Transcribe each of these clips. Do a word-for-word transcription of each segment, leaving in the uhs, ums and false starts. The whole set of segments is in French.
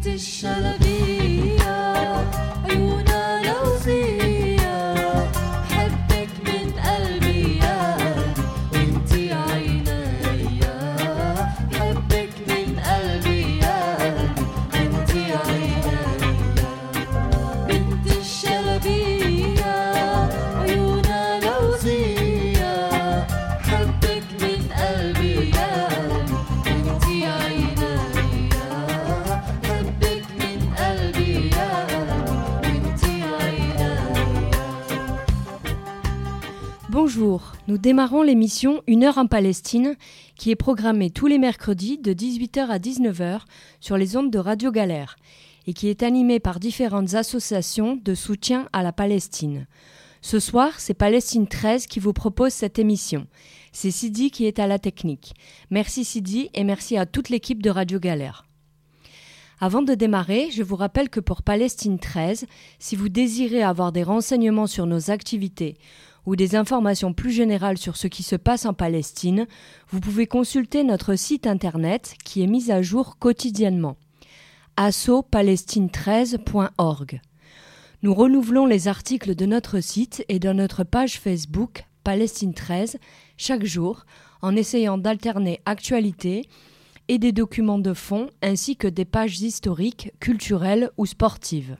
Bonjour, nous démarrons l'émission Une heure en Palestine qui est programmée tous les mercredis de dix-huit heures à dix-neuf heures sur les ondes de Radio Galère et qui est animée par différentes associations de soutien à la Palestine. Ce soir, c'est Palestine treize qui vous propose cette émission. C'est Sidi qui est à la technique. Merci Sidi et merci à toute l'équipe de Radio Galère. Avant de démarrer, je vous rappelle que pour Palestine treize, si vous désirez avoir des renseignements sur nos activités ou des informations plus générales sur ce qui se passe en Palestine, vous pouvez consulter notre site internet qui est mis à jour quotidiennement. asso palestine treize point org. Nous renouvelons les articles de notre site et de notre page Facebook Palestine treize chaque jour en essayant d'alterner actualité et des documents de fond ainsi que des pages historiques, culturelles ou sportives.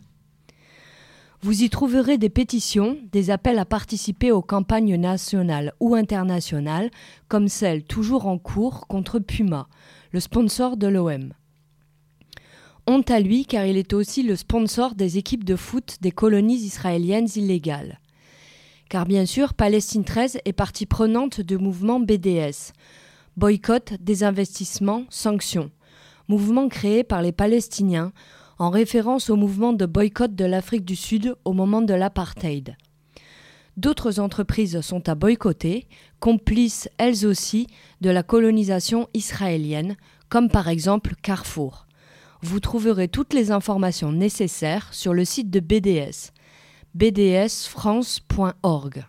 Vous y trouverez des pétitions, des appels à participer aux campagnes nationales ou internationales, comme celle toujours en cours contre Puma, le sponsor de l'O M. Honte à lui car il est aussi le sponsor des équipes de foot des colonies israéliennes illégales. Car bien sûr, Palestine treize est partie prenante du mouvement B D S, boycott, désinvestissement, sanctions, mouvement créé par les Palestiniens, en référence au mouvement de boycott de l'Afrique du Sud au moment de l'apartheid. D'autres entreprises sont à boycotter, complices elles aussi de la colonisation israélienne, comme par exemple Carrefour. Vous trouverez toutes les informations nécessaires sur le site de B D S, b d s france point org.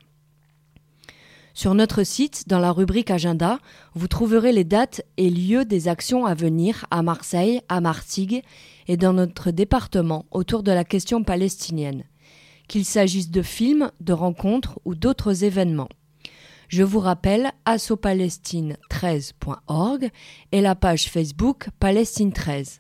Sur notre site, dans la rubrique Agenda, vous trouverez les dates et lieux des actions à venir à Marseille, à Martigues et dans notre département autour de la question palestinienne, qu'il s'agisse de films, de rencontres ou d'autres événements. Je vous rappelle asso palestine treize point org et la page Facebook Palestine treize.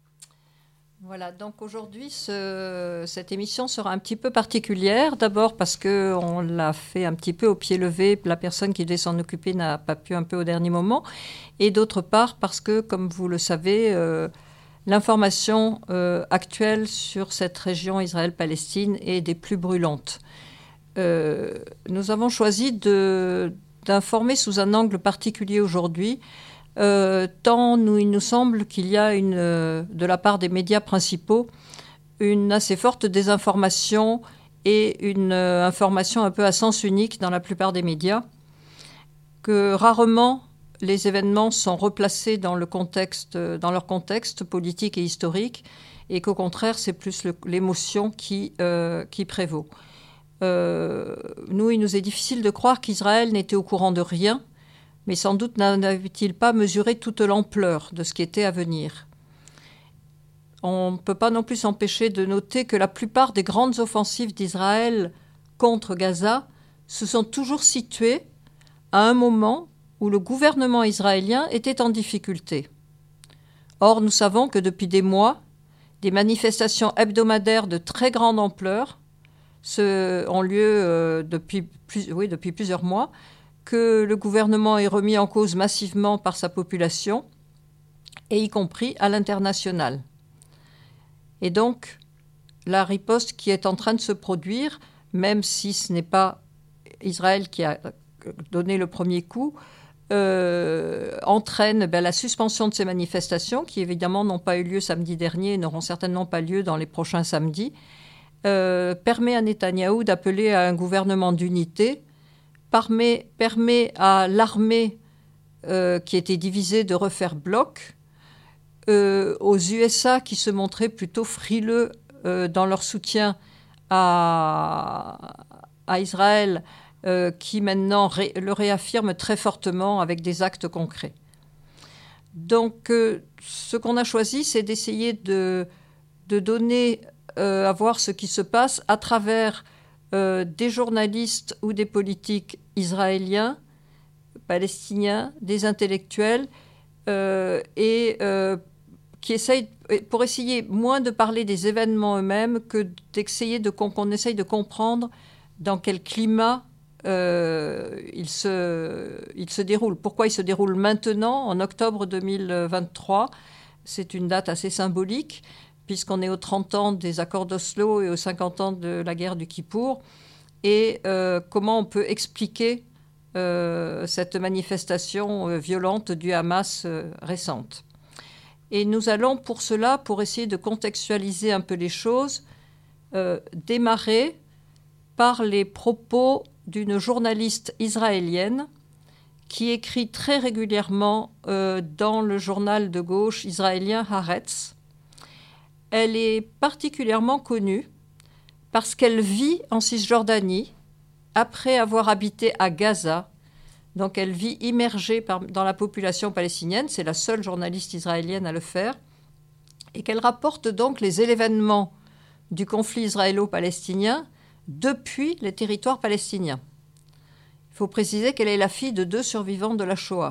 Voilà, donc aujourd'hui, ce, cette émission sera un petit peu particulière. D'abord parce qu'on l'a fait un petit peu au pied levé. La personne qui devait s'en occuper n'a pas pu un peu au dernier moment. Et d'autre part parce que, comme vous le savez, euh, l'information euh, actuelle sur cette région Israël-Palestine est des plus brûlantes. Euh, nous avons choisi de, d'informer sous un angle particulier aujourd'hui. Euh, tant nous, il nous semble qu'il y a une, euh, de la part des médias principaux une assez forte désinformation et une euh, information un peu à sens unique dans la plupart des médias, que rarement les événements sont replacés dans, le contexte, dans leur contexte politique et historique, et qu'au contraire, c'est plus le, l'émotion qui, euh, qui prévaut. Euh, nous, il nous est difficile de croire qu'Israël n'était au courant de rien, mais sans doute n'avait-il pas mesuré toute l'ampleur de ce qui était à venir. On ne peut pas non plus s'empêcher de noter que la plupart des grandes offensives d'Israël contre Gaza se sont toujours situées à un moment où le gouvernement israélien était en difficulté. Or, nous savons que depuis des mois, des manifestations hebdomadaires de très grande ampleur se, ont lieu euh, depuis, plus, oui, depuis plusieurs mois, que le gouvernement est remis en cause massivement par sa population, et y compris à l'international. Et donc, la riposte qui est en train de se produire, même si ce n'est pas Israël qui a donné le premier coup, euh, entraîne ben, la suspension de ces manifestations, qui évidemment n'ont pas eu lieu samedi dernier et n'auront certainement pas lieu dans les prochains samedis, euh, permet à Netanyahou d'appeler à un gouvernement d'unité, Permet, permet à l'armée euh, qui était divisée de refaire bloc, euh, aux U S A qui se montraient plutôt frileux euh, dans leur soutien à, à Israël, euh, qui maintenant ré, le réaffirment très fortement avec des actes concrets. Donc, euh, ce qu'on a choisi, c'est d'essayer de, de donner euh, à voir ce qui se passe à travers euh, des journalistes ou des politiques israéliens, palestiniens, des intellectuels, euh, et euh, qui essayent, pour essayer moins de parler des événements eux-mêmes que d'essayer de qu'on essaye de comprendre dans quel climat euh, il, se, il se déroule. Pourquoi il se déroule maintenant, en octobre deux mille vingt-trois. C'est une date assez symbolique, puisqu'on est aux trente ans des accords d'Oslo et aux cinquante ans de la guerre du Kippour. Et euh, comment on peut expliquer euh, cette manifestation euh, violente du Hamas euh, récente. Et nous allons pour cela, pour essayer de contextualiser un peu les choses, euh, démarrer par les propos d'une journaliste israélienne qui écrit très régulièrement euh, dans le journal de gauche israélien Haaretz. Elle est particulièrement connue parce qu'elle vit en Cisjordanie après avoir habité à Gaza. Donc elle vit immergée par, dans la population palestinienne, c'est la seule journaliste israélienne à le faire, et qu'elle rapporte donc les événements du conflit israélo-palestinien depuis les territoires palestiniens. Il faut préciser qu'elle est la fille de deux survivants de la Shoah.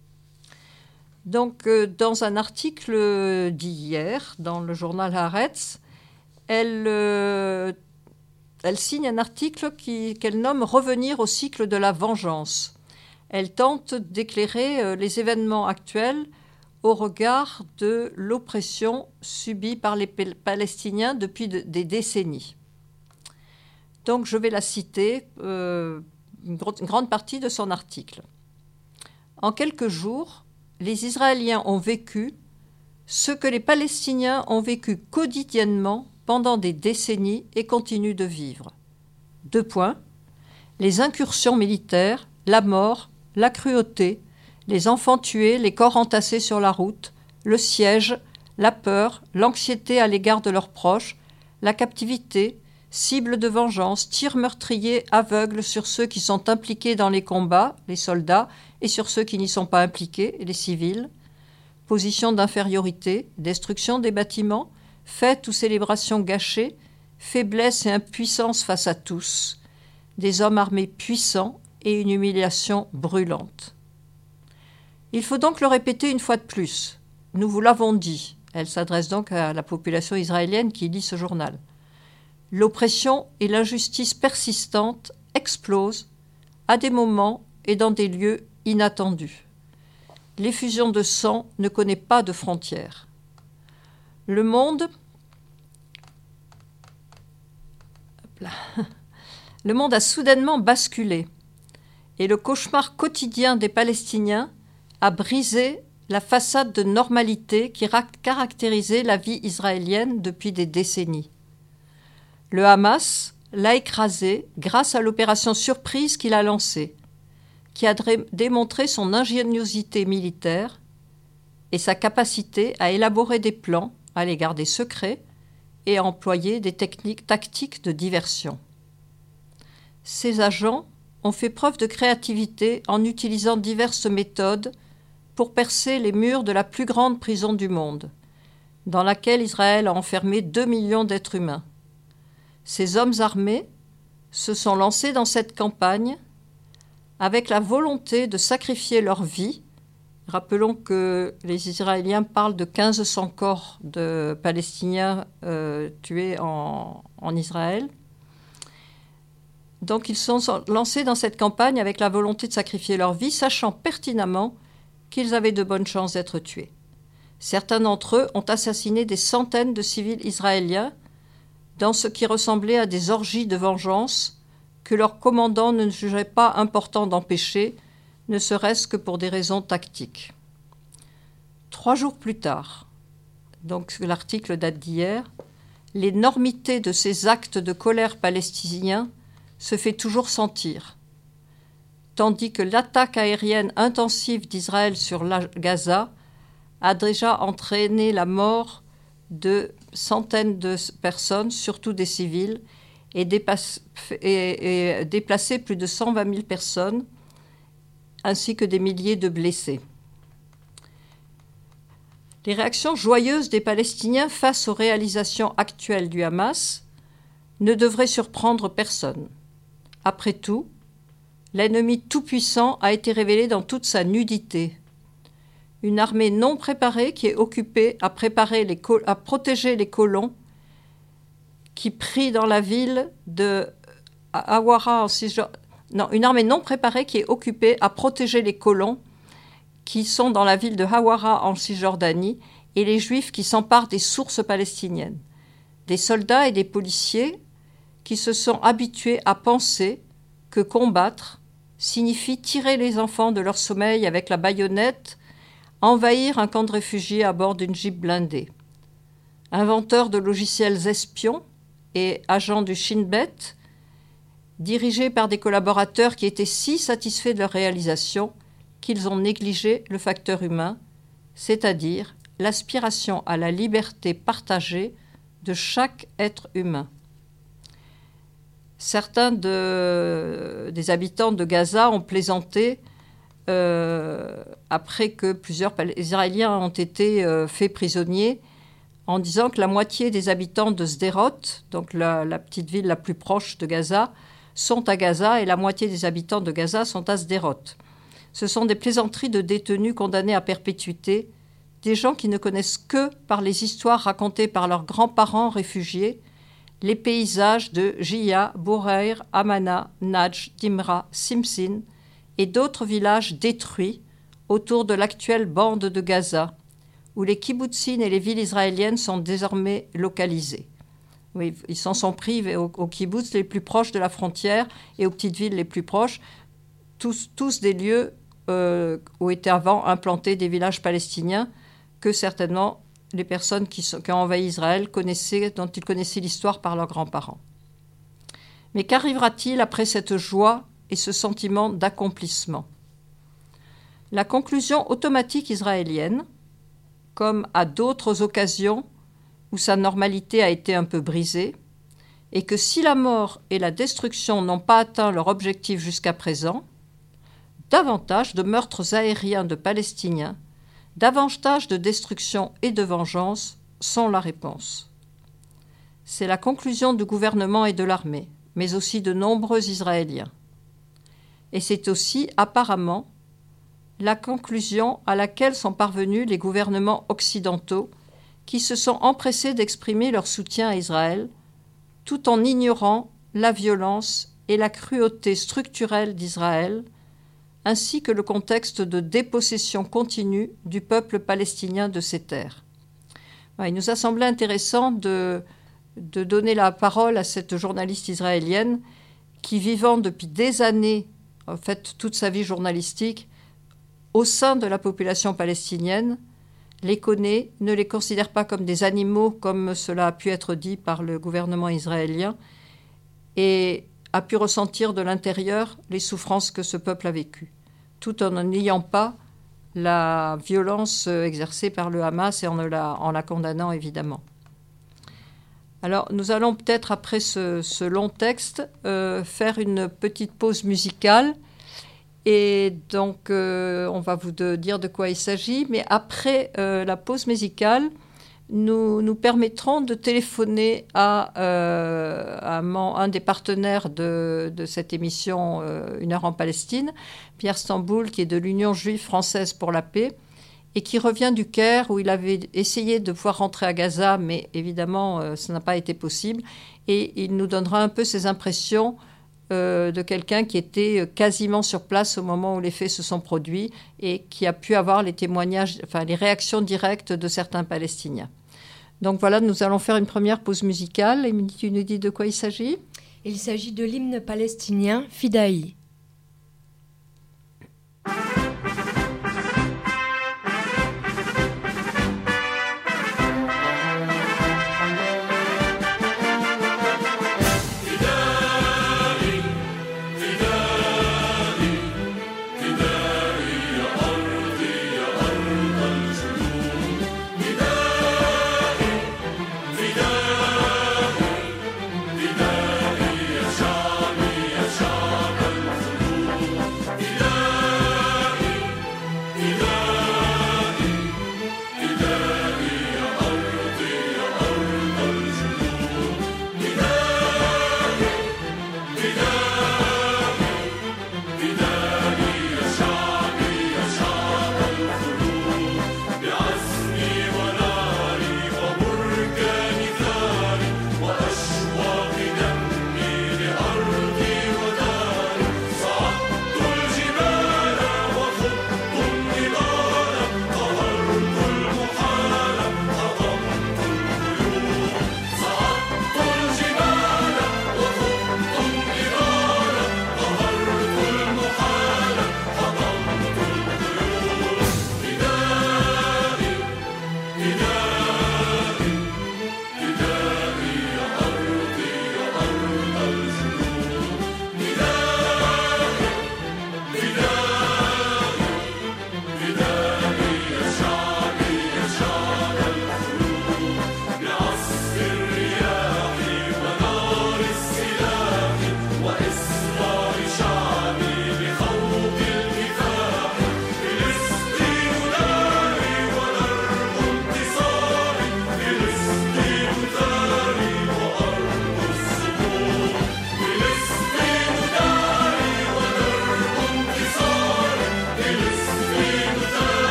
Donc, euh, dans un article d'hier, dans le journal Haaretz, elle, euh, elle signe un article qui, qu'elle nomme « Revenir au cycle de la vengeance ». Elle tente d'éclairer euh, les événements actuels au regard de l'oppression subie par les Palestiniens depuis de, des décennies. Donc, je vais la citer, euh, une, gro- une grande partie de son article. En quelques jours, les Israéliens ont vécu ce que les Palestiniens ont vécu quotidiennement pendant des décennies et continuent de vivre. Deux points. Les incursions militaires, la mort, la cruauté, les enfants tués, les corps entassés sur la route, le siège, la peur, l'anxiété à l'égard de leurs proches, la captivité, cible de vengeance, tirs meurtriers aveugles sur ceux qui sont impliqués dans les combats, les soldats, et sur ceux qui n'y sont pas impliqués, les civils, position d'infériorité, destruction des bâtiments, fêtes ou célébrations gâchées, faiblesse et impuissance face à tous, des hommes armés puissants et une humiliation brûlante. Il faut donc le répéter une fois de plus. Nous vous l'avons dit. Elle s'adresse donc à la population israélienne qui lit ce journal. L'oppression et l'injustice persistante explosent à des moments et dans des lieux inattendus. L'effusion de sang ne connaît pas de frontières. Le monde... Hop là. Le monde a soudainement basculé et le cauchemar quotidien des Palestiniens a brisé la façade de normalité qui caractérisait la vie israélienne depuis des décennies. Le Hamas l'a écrasé grâce à l'opération surprise qu'il a lancée, qui a démontré son ingéniosité militaire et sa capacité à élaborer des plans, à les garder secrets et à employer des techniques tactiques de diversion. Ces agents ont fait preuve de créativité en utilisant diverses méthodes pour percer les murs de la plus grande prison du monde, dans laquelle Israël a enfermé deux millions d'êtres humains. Ces hommes armés se sont lancés dans cette campagne avec la volonté de sacrifier leur vie. Rappelons que les Israéliens parlent de quinze cents corps de Palestiniens euh, tués en, en Israël. Donc ils sont lancés dans cette campagne avec la volonté de sacrifier leur vie, sachant pertinemment qu'ils avaient de bonnes chances d'être tués. Certains d'entre eux ont assassiné des centaines de civils israéliens dans ce qui ressemblait à des orgies de vengeance que leur commandant ne jugeait pas important d'empêcher, ne serait-ce que pour des raisons tactiques. Trois jours plus tard, donc l'article date d'hier, l'énormité de ces actes de colère palestiniens se fait toujours sentir, tandis que l'attaque aérienne intensive d'Israël sur la Gaza a déjà entraîné la mort de centaines de personnes, surtout des civils, et, dépasse, et, et déplacé plus de cent vingt mille personnes, ainsi que des milliers de blessés. Les réactions joyeuses des Palestiniens face aux réalisations actuelles du Hamas ne devraient surprendre personne. Après tout, l'ennemi tout-puissant a été révélé dans toute sa nudité. Une armée non préparée qui est occupée à, préparer les col- à protéger les colons qui prient dans la ville de Hawara en Cisjordanie. Non, une armée non préparée qui est occupée à protéger les colons qui sont dans la ville de Hawara en Cisjordanie et les Juifs qui s'emparent des sources palestiniennes. Des soldats et des policiers qui se sont habitués à penser que combattre signifie tirer les enfants de leur sommeil avec la baïonnette, envahir un camp de réfugiés à bord d'une Jeep blindée. Inventeurs de logiciels espions et agents du Shin Bet, dirigés par des collaborateurs qui étaient si satisfaits de leur réalisation qu'ils ont négligé le facteur humain, c'est-à-dire l'aspiration à la liberté partagée de chaque être humain. Certains de, des habitants de Gaza ont plaisanté euh, après que plusieurs Israéliens ont été euh, faits prisonniers en disant que la moitié des habitants de Sderot, donc la, la petite ville la plus proche de Gaza, sont à Gaza et la moitié des habitants de Gaza sont à Sderot. Ce sont des plaisanteries de détenus condamnés à perpétuité, des gens qui ne connaissent que par les histoires racontées par leurs grands-parents réfugiés, les paysages de Jia, Boureir, Amana, Nadj, Dimra, Simsin et d'autres villages détruits autour de l'actuelle bande de Gaza, où les kibbutzim et les villes israéliennes sont désormais localisées. Oui, ils s'en sont pris aux, aux kibbutz les plus proches de la frontière et aux petites villes les plus proches, tous, tous des lieux euh, où étaient avant implantés des villages palestiniens que certainement les personnes qui, sont, qui ont envahi Israël connaissaient, dont ils connaissaient l'histoire par leurs grands-parents. Mais qu'arrivera-t-il après cette joie et ce sentiment d'accomplissement ? La conclusion automatique israélienne, comme à d'autres occasions où sa normalité a été un peu brisée, est que si la mort et la destruction n'ont pas atteint leur objectif jusqu'à présent, davantage de meurtres aériens de Palestiniens, davantage de destruction et de vengeance sont la réponse. C'est la conclusion du gouvernement et de l'armée, mais aussi de nombreux Israéliens. Et c'est aussi, apparemment, la conclusion à laquelle sont parvenus les gouvernements occidentaux qui se sont empressés d'exprimer leur soutien à Israël, tout en ignorant la violence et la cruauté structurelle d'Israël, ainsi que le contexte de dépossession continue du peuple palestinien de ses terres. Il nous a semblé intéressant de, de donner la parole à cette journaliste israélienne qui, vivant depuis des années, en fait toute sa vie journalistique, au sein de la population palestinienne, les connaît, ne les considère pas comme des animaux, comme cela a pu être dit par le gouvernement israélien, et a pu ressentir de l'intérieur les souffrances que ce peuple a vécues, tout en n'ayant pas la violence exercée par le Hamas et en la, en la condamnant évidemment. Alors nous allons peut-être, après ce, ce long texte, euh, faire une petite pause musicale. Et donc, euh, on va vous de, dire de quoi il s'agit. Mais après euh, la pause musicale, nous nous permettrons de téléphoner à, euh, à mon, un des partenaires de, de cette émission euh, Une heure en Palestine, Pierre Stamboul, qui est de l'Union juive française pour la paix, et qui revient du Caire, où il avait essayé de pouvoir rentrer à Gaza, mais évidemment, euh, ça n'a pas été possible. Et il nous donnera un peu ses impressions Euh, de quelqu'un qui était quasiment sur place au moment où les faits se sont produits et qui a pu avoir les témoignages, enfin les réactions directes de certains Palestiniens. Donc voilà, nous allons faire une première pause musicale. Et tu nous dis de quoi il s'agit ? Il s'agit de l'hymne palestinien Fidaï.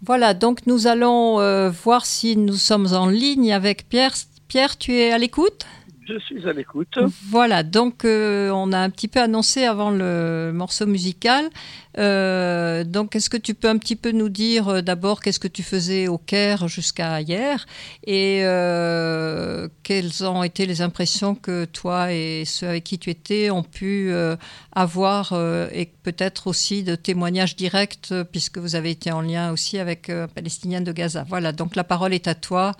Voilà, donc nous allons euh, voir si nous sommes en ligne avec Pierre. Pierre, tu es à l'écoute ? Je suis à l'écoute. Voilà, donc euh, on a un petit peu annoncé avant le morceau musical. Euh, donc, est-ce que tu peux un petit peu nous dire euh, d'abord qu'est-ce que tu faisais au Caire jusqu'à hier et euh, quelles ont été les impressions que toi et ceux avec qui tu étais ont pu euh, avoir euh, et peut-être aussi de témoignages directs euh, puisque vous avez été en lien aussi avec euh, Palestiniens de Gaza. Voilà, donc la parole est à toi.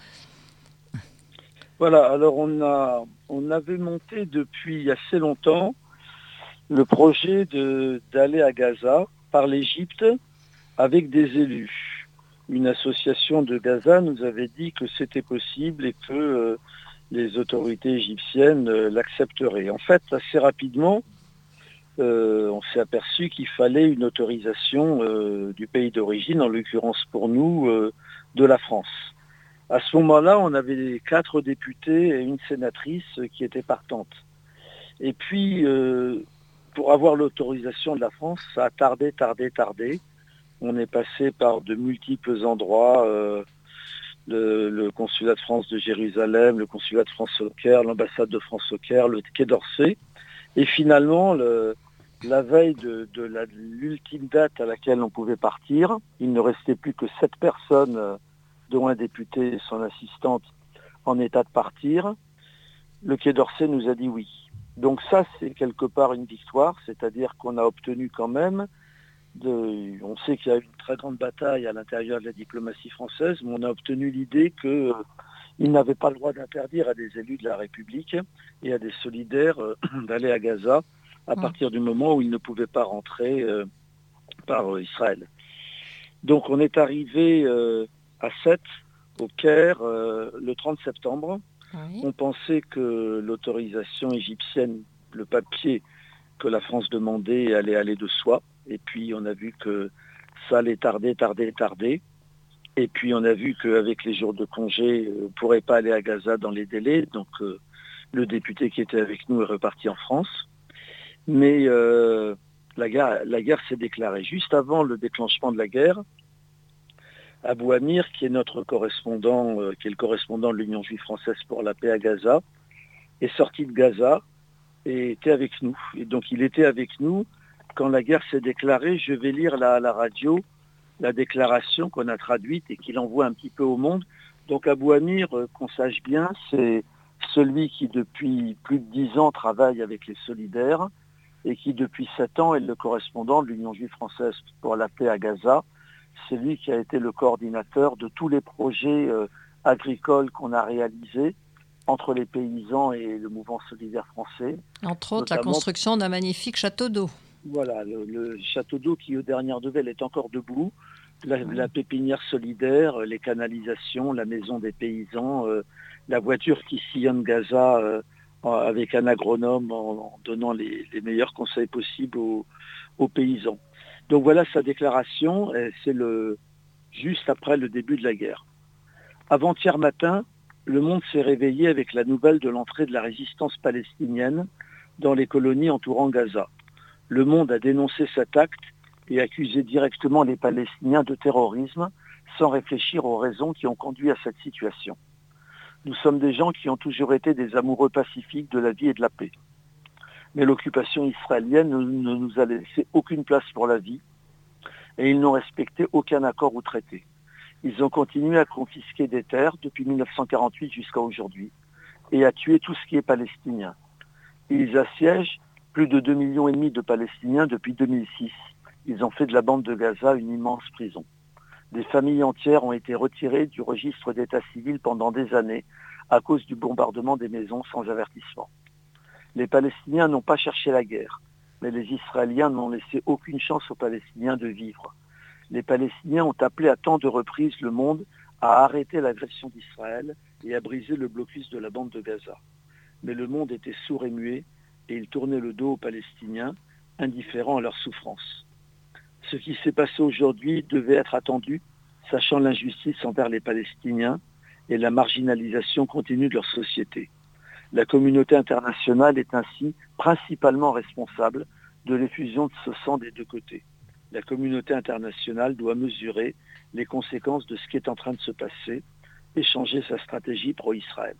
Voilà, alors on a on avait monté depuis assez longtemps le projet de d'aller à Gaza par l'Égypte avec des élus. Une association de Gaza nous avait dit que c'était possible et que euh, les autorités égyptiennes euh, l'accepteraient. En fait, assez rapidement, euh, on s'est aperçu qu'il fallait une autorisation euh, du pays d'origine, en l'occurrence pour nous, euh, de la France. À ce moment-là, on avait quatre députés et une sénatrice qui étaient partantes. Et puis, euh, pour avoir l'autorisation de la France, ça a tardé, tardé, tardé. On est passé par de multiples endroits, euh, le, le consulat de France de Jérusalem, le consulat de France au Caire, l'ambassade de France au Caire, le Quai d'Orsay. Et finalement, le, la veille de, de, la, de l'ultime date à laquelle on pouvait partir, il ne restait plus que sept personnes, euh, dont un député et son assistante, en état de partir. Le Quai d'Orsay nous a dit oui. Donc ça, c'est quelque part une victoire, c'est-à-dire qu'on a obtenu quand même, de, on sait qu'il y a eu une très grande bataille à l'intérieur de la diplomatie française, mais on a obtenu l'idée qu'ils euh, n'avaient pas le droit d'interdire à des élus de la République et à des solidaires euh, d'aller à Gaza à partir du moment où ils ne pouvaient pas rentrer euh, par euh, Israël. Donc on est arrivé euh, à Sète, au Caire, euh, le trente septembre. Oui. On pensait que l'autorisation égyptienne, le papier que la France demandait allait aller de soi. Et puis on a vu que ça allait tarder, tarder, tarder. Et puis on a vu qu'avec les jours de congé, on ne pourrait pas aller à Gaza dans les délais. Donc euh, le député qui était avec nous est reparti en France. Mais euh, la guerre, la guerre s'est déclarée. Juste avant le déclenchement de la guerre, Abou Amir, qui est notre correspondant, euh, qui est le correspondant de l'Union juive française pour la paix à Gaza, est sorti de Gaza et était avec nous. Et donc il était avec nous quand la guerre s'est déclarée. Je vais lire la, à la radio la déclaration qu'on a traduite et qu'il envoie un petit peu au monde. Donc Abou Amir, euh, qu'on sache bien, c'est celui qui depuis plus de dix ans travaille avec les solidaires et qui depuis sept ans est le correspondant de l'Union juive française pour la paix à Gaza. C'est lui qui a été le coordinateur de tous les projets euh, agricoles qu'on a réalisés entre les paysans et le mouvement solidaire français. Entre autres, la construction d'un magnifique château d'eau. Voilà, le, le château d'eau qui, aux dernières nouvelles, est encore debout. La, mmh. la pépinière solidaire, les canalisations, la maison des paysans, euh, la voiture qui sillonne Gaza euh, avec un agronome en, en donnant les, les meilleurs conseils possibles aux, aux paysans. Donc voilà sa déclaration, c'est le, juste après le début de la guerre. Avant-hier matin, le monde s'est réveillé avec la nouvelle de l'entrée de la résistance palestinienne dans les colonies entourant Gaza. Le monde a dénoncé cet acte et accusé directement les Palestiniens de terrorisme sans réfléchir aux raisons qui ont conduit à cette situation. Nous sommes des gens qui ont toujours été des amoureux pacifiques de la vie et de la paix. Mais l'occupation israélienne ne nous a laissé aucune place pour la vie et ils n'ont respecté aucun accord ou traité. Ils ont continué à confisquer des terres depuis mille neuf cent quarante-huit jusqu'à aujourd'hui et à tuer tout ce qui est palestinien. Ils assiègent plus de deux millions et demi de Palestiniens depuis deux mille six. Ils ont fait de la bande de Gaza une immense prison. Des familles entières ont été retirées du registre d'état civil pendant des années à cause du bombardement des maisons sans avertissement. Les Palestiniens n'ont pas cherché la guerre, mais les Israéliens n'ont laissé aucune chance aux Palestiniens de vivre. Les Palestiniens ont appelé à tant de reprises le monde à arrêter l'agression d'Israël et à briser le blocus de la bande de Gaza. Mais le monde était sourd et muet et il tournait le dos aux Palestiniens, indifférents à leur souffrance. Ce qui s'est passé aujourd'hui devait être attendu, sachant l'injustice envers les Palestiniens et la marginalisation continue de leur société. La communauté internationale est ainsi principalement responsable de l'effusion de ce sang des deux côtés. la communauté internationale doit mesurer les conséquences de ce qui est en train de se passer et changer sa stratégie pro-Israël.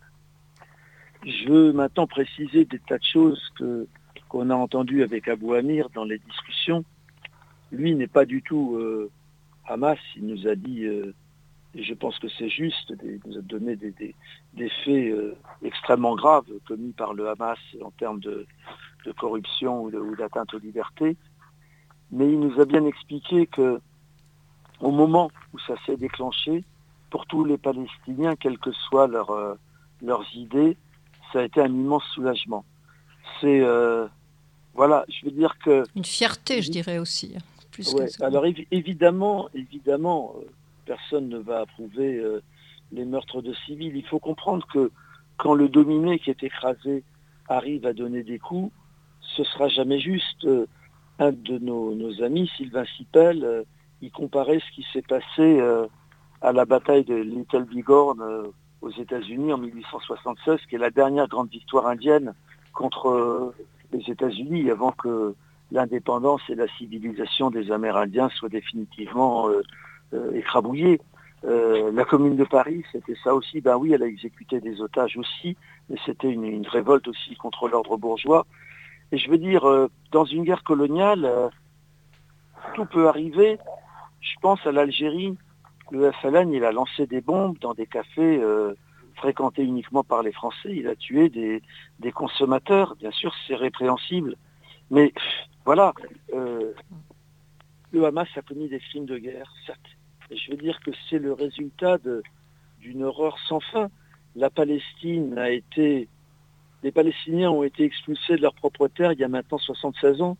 Je veux maintenant préciser des tas de choses que, qu'on a entendues avec Abou Amir dans les discussions. Lui n'est pas du tout euh, Hamas, il nous a dit, euh, et je pense que c'est juste, il nous a donné des, des, des faits euh, extrêmement graves commis par le Hamas en termes de, de corruption ou, de, ou d'atteinte aux libertés. Mais il nous a bien expliqué que au moment où ça s'est déclenché, pour tous les Palestiniens, quelles que soient leur, euh, leurs idées, ça a été un immense soulagement. C'est, euh, voilà, je veux dire que... Une fierté, je dirais aussi. Plus ouais, que ça. Alors évi- évidemment, évidemment, euh, personne ne va approuver euh, les meurtres de civils. Il faut comprendre que quand le dominé qui est écrasé arrive à donner des coups, ce sera jamais juste. Euh, un de nos, nos amis, Sylvain Sipel, euh, il comparait ce qui s'est passé euh, à la bataille de Little Bighorn euh, aux États-Unis en mille huit cent soixante-seize, qui est la dernière grande victoire indienne contre euh, les États-Unis avant que l'indépendance et la civilisation des Amérindiens soient définitivement euh, euh, écrabouillées. Euh, la Commune de Paris, c'était ça aussi. Ben oui, elle a exécuté des otages aussi, mais c'était une, une révolte aussi contre l'ordre bourgeois. Et je veux dire, euh, dans une guerre coloniale, euh, tout peut arriver. Je pense à l'Algérie. Le F L N, il a lancé des bombes dans des cafés euh, fréquentés uniquement par les Français. Il a tué des, des consommateurs. Bien sûr, c'est répréhensible. Mais pff, voilà, euh, le Hamas a commis des crimes de guerre, certes. Et je veux dire que c'est le résultat de, d'une horreur sans fin. La Palestine a été... Les Palestiniens ont été expulsés de leur propre terre il y a maintenant soixante-seize ans,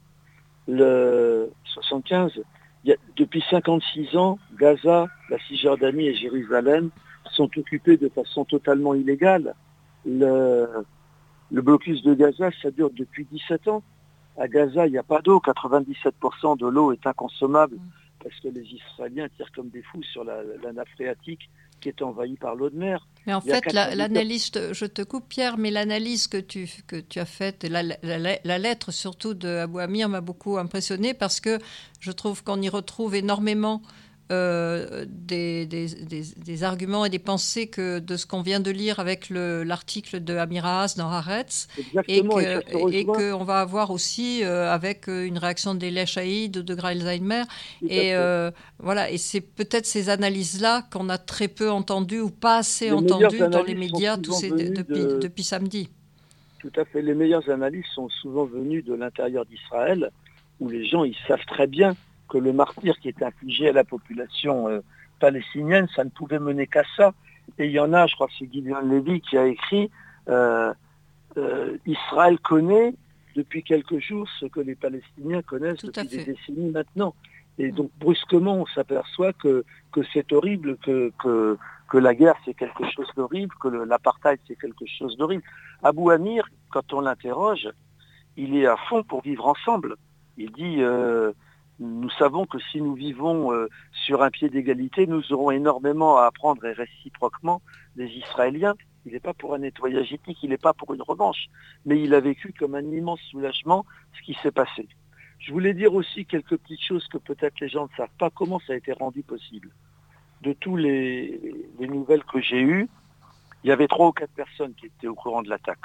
le soixante-quinze. Il y a, depuis cinquante-six ans, Gaza, la Cisjordanie et Jérusalem sont occupés de façon totalement illégale. Le, le blocus de Gaza, ça dure depuis dix-sept ans. À Gaza, il n'y a pas d'eau. quatre-vingt-dix-sept pour cent de l'eau est inconsommable parce que les Israéliens tirent comme des fous sur la, la nappe phréatique qui est envahie par l'eau de mer. Mais en fait, la, l'analyse, je te coupe Pierre, mais l'analyse que tu, que tu as faite, la, la, la lettre surtout de Abou Amir m'a beaucoup impressionnée parce que je trouve qu'on y retrouve énormément euh, des, des, des, des arguments et des pensées que de ce qu'on vient de lire avec le, l'article de Amir Haas dans Haaretz. Exactement, et, que, et, et qu'on va avoir aussi euh, avec une réaction d'Elia Chaïd ou de Greilsheimer. Et, euh, voilà, et c'est peut-être ces analyses-là qu'on a très peu entendues ou pas assez les entendues dans les médias tous ces, de, depuis, de... depuis samedi. Tout à fait. Les meilleures analyses sont souvent venues de l'intérieur d'Israël, où les gens ils savent très bien que le martyre qui est infligé à la population euh, palestinienne, ça ne pouvait mener qu'à ça. Et il y en a, je crois que c'est Gideon Levy qui a écrit euh, euh, Israël connaît depuis quelques jours ce que les Palestiniens connaissent Tout depuis des décennies maintenant. Et donc brusquement, on s'aperçoit que, que c'est horrible, que, que, que la guerre c'est quelque chose d'horrible, que le, l'apartheid c'est quelque chose d'horrible. Abou Amir, quand on l'interroge, il est à fond pour vivre ensemble. Il dit euh, nous savons que si nous vivons euh, sur un pied d'égalité, nous aurons énormément à apprendre et réciproquement des Israéliens. Il n'est pas pour un nettoyage ethnique, il n'est pas pour une revanche, mais il a vécu comme un immense soulagement ce qui s'est passé. Je voulais dire aussi quelques petites choses que peut-être les gens ne savent pas, comment ça a été rendu possible. De tous les, les nouvelles que j'ai eues, il y avait trois ou quatre personnes qui étaient au courant de l'attaque.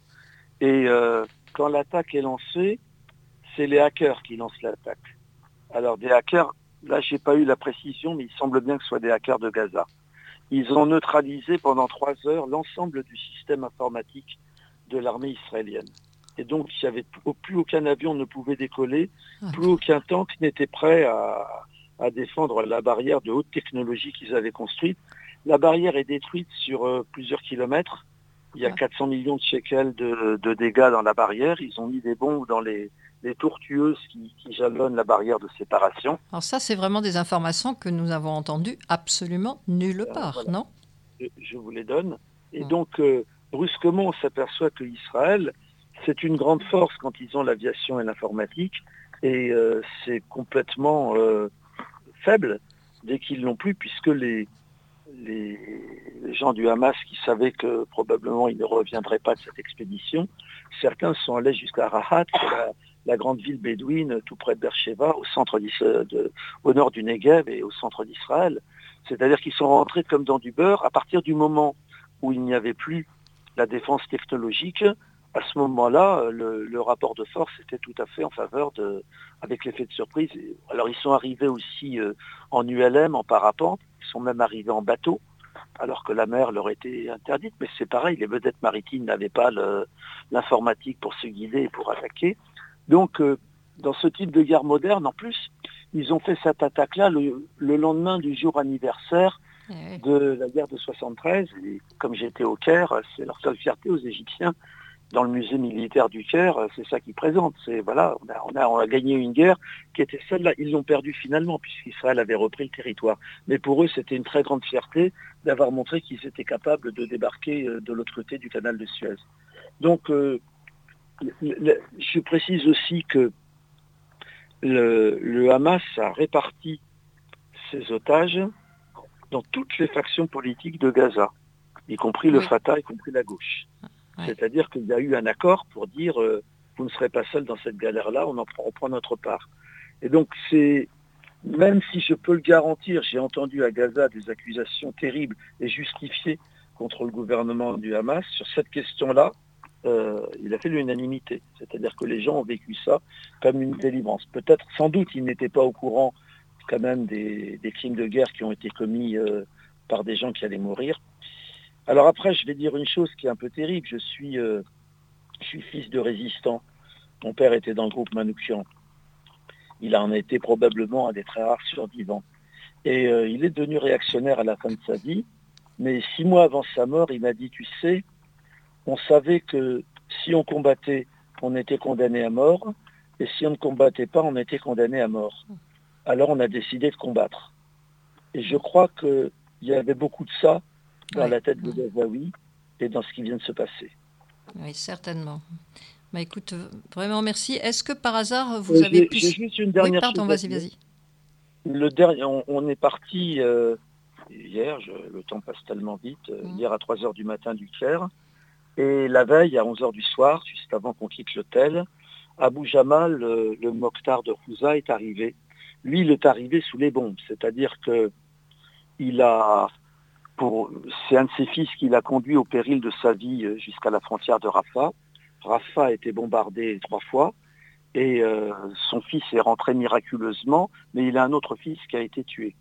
Et euh, quand l'attaque est lancée, c'est les hackers qui lancent l'attaque. Alors des hackers, là j'ai pas eu la précision, mais il semble bien que ce soit des hackers de Gaza. Ils ont neutralisé pendant trois heures l'ensemble du système informatique de l'armée israélienne. Et donc, il y avait plus aucun avion ne pouvait décoller, plus aucun tank n'était prêt à, à défendre la barrière de haute technologie qu'ils avaient construite. La barrière est détruite sur euh, plusieurs kilomètres. Il y a quatre cents millions de shekels de, de dégâts dans la barrière. Ils ont mis des bombes dans les, les tourtueuses qui, qui jalonnent la barrière de séparation. Alors ça, c'est vraiment des informations que nous avons entendues absolument nulle part, voilà. non ? je, je vous les donne. Et hum. donc, euh, brusquement, on s'aperçoit que Israël... c'est une grande force quand ils ont l'aviation et l'informatique, et euh, c'est complètement euh, faible dès qu'ils l'ont plus, puisque les, les, les gens du Hamas qui savaient que probablement ils ne reviendraient pas de cette expédition, certains sont allés jusqu'à Rahat, la, la grande ville bédouine tout près de Beersheba, au, centre de, au nord du Negev et au centre d'Israël. C'est-à-dire qu'ils sont rentrés comme dans du beurre. À partir du moment où il n'y avait plus la défense technologique, à ce moment-là, le, le rapport de force était tout à fait en faveur de, avec l'effet de surprise. Alors ils sont arrivés aussi euh, en U L M, en parapente, ils sont même arrivés en bateau, alors que la mer leur était interdite, mais c'est pareil, les vedettes maritimes n'avaient pas le, l'informatique pour se guider et pour attaquer. Donc euh, dans ce type de guerre moderne, en plus, ils ont fait cette attaque-là le, le lendemain du jour anniversaire de la guerre de soixante-treize. Et comme j'étais au Caire, c'est leur seule fierté aux Égyptiens. Dans le musée militaire du Caire, c'est ça qu'ils présentent. C'est, voilà, on a, on, a, on a gagné une guerre qui était celle-là. Ils l'ont perdue finalement, puisqu'Israël avait repris le territoire. Mais pour eux, c'était une très grande fierté d'avoir montré qu'ils étaient capables de débarquer de l'autre côté du canal de Suez. Donc, euh, le, le, je précise aussi que le, le Hamas a réparti ses otages dans toutes les factions politiques de Gaza, y compris le oui. Fatah, y compris la gauche. Ouais. C'est-à-dire qu'il y a eu un accord pour dire euh, vous ne serez pas seul dans cette galère-là, on en prend, on prend notre part. Et donc c'est, même si je peux le garantir, j'ai entendu à Gaza des accusations terribles et justifiées contre le gouvernement du Hamas, sur cette question-là, euh, il a fait l'unanimité. C'est-à-dire que les gens ont vécu ça comme une délivrance. Peut-être, sans doute, ils n'étaient pas au courant quand même des, des crimes de guerre qui ont été commis euh, par des gens qui allaient mourir. Alors après, je vais dire une chose qui est un peu terrible. Je suis, euh, je suis fils de résistant. Mon père était dans le groupe Manouchian. Il en a été probablement un des très rares survivants. Et euh, il est devenu réactionnaire à la fin de sa vie. Mais six mois avant sa mort, il m'a dit, tu sais, on savait que si on combattait, on était condamné à mort. Et si on ne combattait pas, on était condamné à mort. Alors on a décidé de combattre. Et je crois qu'il y avait beaucoup de ça dans ouais. la tête de Gazaoui et dans ce qui vient de se passer. Oui, certainement. Bah, écoute, vraiment merci. Est-ce que par hasard, vous euh, avez j'ai, pu... J'ai juste une dernière oui, pardon, chose. vas-y, vas-y. Le dernier, on, on est parti euh, hier, je, le temps passe tellement vite, euh, mmh. hier à trois heures du matin du Caire, et la veille, à onze heures du soir, juste avant qu'on quitte l'hôtel, Abou Jamal, le, le Mokhtar de Houza, est arrivé. Lui, il est arrivé sous les bombes, c'est-à-dire que il a... Pour, c'est un de ses fils qui l'a conduit au péril de sa vie jusqu'à la frontière de Rafah. Rafah a été bombardé trois fois et euh, son fils est rentré miraculeusement, mais il a un autre fils qui a été tué.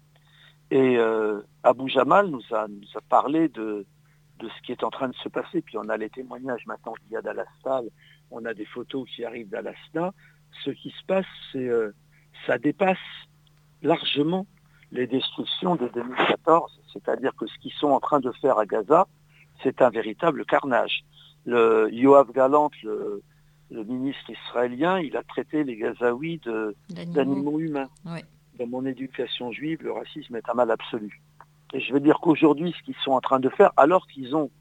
Et euh, Abou Jamal nous a, nous a parlé de, de ce qui est en train de se passer. Puis on a les témoignages maintenant qu'il y a d'Al-Astal, on a des photos qui arrivent d'Al-Asna. Ce qui se passe, c'est euh, ça dépasse largement les destructions de deux mille quatorze, c'est-à-dire que ce qu'ils sont en train de faire à Gaza, c'est un véritable carnage. Le Yoav Galant, le, le ministre israélien, il a traité les Gazaouis de, d'animaux humains. Oui. Dans mon éducation juive, le racisme est un mal absolu. Et je veux dire qu'aujourd'hui, ce qu'ils sont en train de faire, alors qu'ils ont,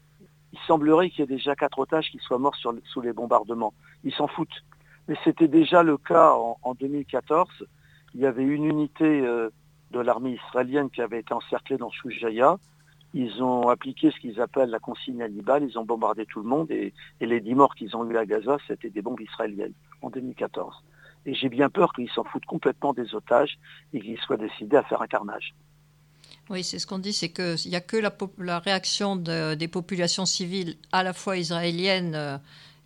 il semblerait qu'il y ait déjà quatre otages qui soient morts sur, sous les bombardements. Ils s'en foutent. Mais c'était déjà le cas en, en deux mille quatorze. Il y avait une unité euh, de l'armée israélienne qui avait été encerclée dans Shujaya. Ils ont appliqué ce qu'ils appellent la consigne Hannibal, ils ont bombardé tout le monde et, et les dix morts qu'ils ont eu à Gaza, c'était des bombes israéliennes en deux mille quatorze. Et j'ai bien peur qu'ils s'en foutent complètement des otages et qu'ils soient décidés à faire un carnage. Oui, c'est ce qu'on dit, c'est qu'il n'y a que la, la réaction de, des populations civiles, à la fois israéliennes euh,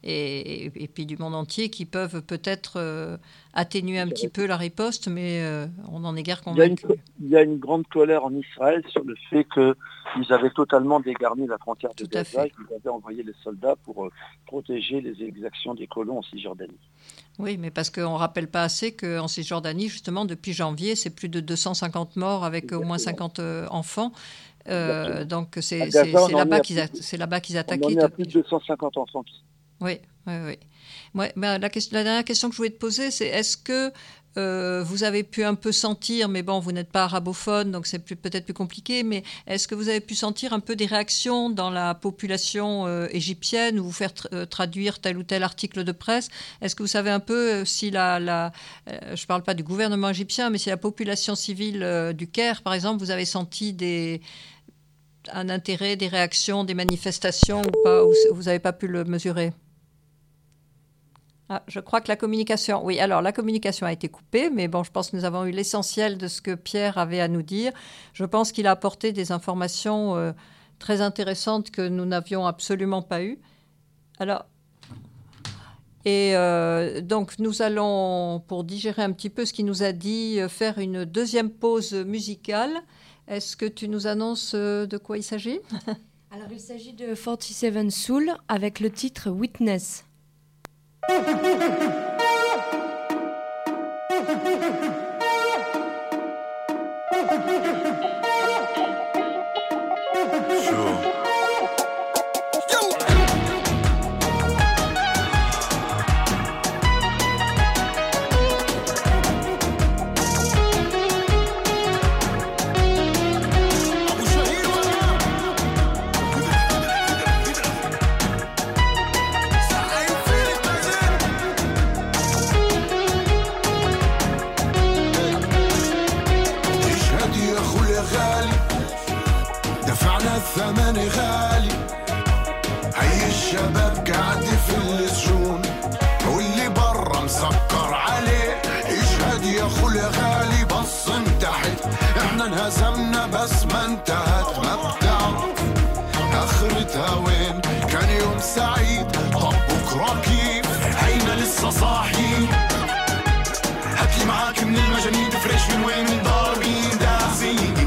et, et, et puis du monde entier, qui peuvent peut-être euh, atténuer un petit peu la riposte, mais euh, on n'en est guère convaincu. Il y, a une, il y a une grande colère en Israël sur le fait qu'ils avaient totalement dégarni la frontière de Tout à Gaza fait. et qu'ils avaient envoyé les soldats pour euh, protéger les exactions des colons en Cisjordanie. Oui, mais parce qu'on ne rappelle pas assez qu'en Cisjordanie, justement, depuis janvier, c'est plus de deux cent cinquante morts avec Exactement. Au moins cinquante enfants. Euh, donc c'est, c'est, c'est, là-bas qu'ils a, c'est là-bas qu'ils attaquaient. On en est à plus de deux cent cinquante enfants. Oui, oui, oui. Ouais, ben, la, question, la dernière question que je voulais te poser, c'est est-ce que euh, vous avez pu un peu sentir, mais bon, vous n'êtes pas arabophone, donc c'est plus, peut-être plus compliqué, mais est-ce que vous avez pu sentir un peu des réactions dans la population euh, égyptienne ou vous faire tra- traduire tel ou tel article de presse? Est-ce que vous savez un peu si la... la euh, je ne parle pas du gouvernement égyptien, mais si la population civile euh, du Caire, par exemple, vous avez senti des... un intérêt, des réactions, des manifestations ou pas, ou vous n'avez pas pu le mesurer? Ah, je crois que la communication, oui, alors la communication a été coupée, mais bon, je pense que nous avons eu l'essentiel de ce que Pierre avait à nous dire. Je pense qu'il a apporté des informations euh, très intéressantes que nous n'avions absolument pas eues. Alors, et euh, donc nous allons, pour digérer un petit peu ce qu'il nous a dit, faire une deuxième pause musicale. Est-ce que tu nous annonces de quoi il s'agit ? Alors, il s'agit de forty-seven Soul avec le titre Witness. الثمن غالي هاي الشباب قاعد في السجون واللي برا مسكر عليه اشهد يا اخو الغالي بص انتحت احنا انهزمنا بس ما انتهت ما بتعرف اخرتها وين كان يوم سعيد طب بكره كيف هينا لسه صاحيين هاتلي معاك من المجانين تفرش من وين من دار مين داعسين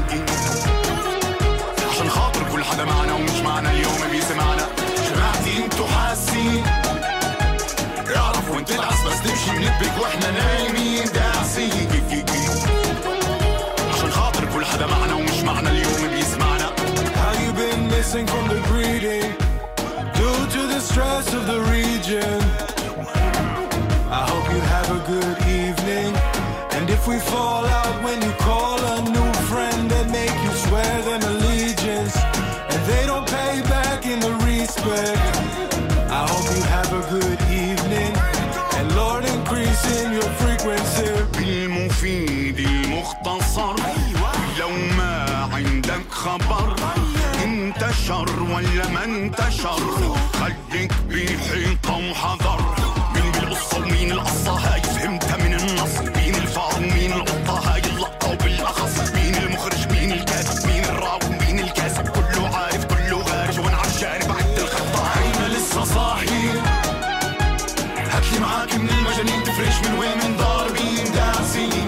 عشان خاطر كل حدا معنا ومش معنا اليوم بيسمعنا جماعتي انتو حاسين اعرفوا انت العس بس تمشي بنتبك واحنا نايمين داعسين عشان خاطر كل حدا معنا ومش معنا اليوم بيسمعنا. How you been missing from the greeting due to the stress of the region? I hope you have a good evening. And if we fall out when you call a new friend that make you swear them allegiance and they don't pay back in the respect, I hope you have a good evening and Lord increase in your frequency. بالمفيد المختصر لو ما عندك خبر انتشر ولا ما انتشر خليك بحيطة وحذر مين بالقصة ومين القصة هاي فهمتها من النص مين الفار ومين القطة هاي اللقطة وبالأخص مين المخرج مين الكاتب مين الراوي ومين الكاسب كله عارف كله غارج وانا عالجانب بعد الخطة هينا لسه صاحيين هاتلي معاك من المجانين تفرش من وين من دار مين داعسين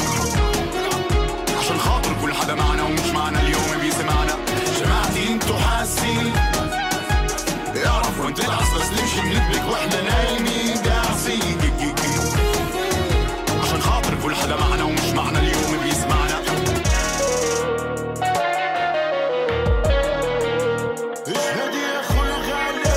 عشان خاطر كل حدا معنا ومش معنا اليوم بيسمعنا جماعتي انتو حاسين اعرفوا انت العس بس نمشي بنتبك واحنا نايمين داعسين عشان خاطر كل حدا معنا ومش معنا اليوم بيسمعنا. اشهد يا اخو الغالي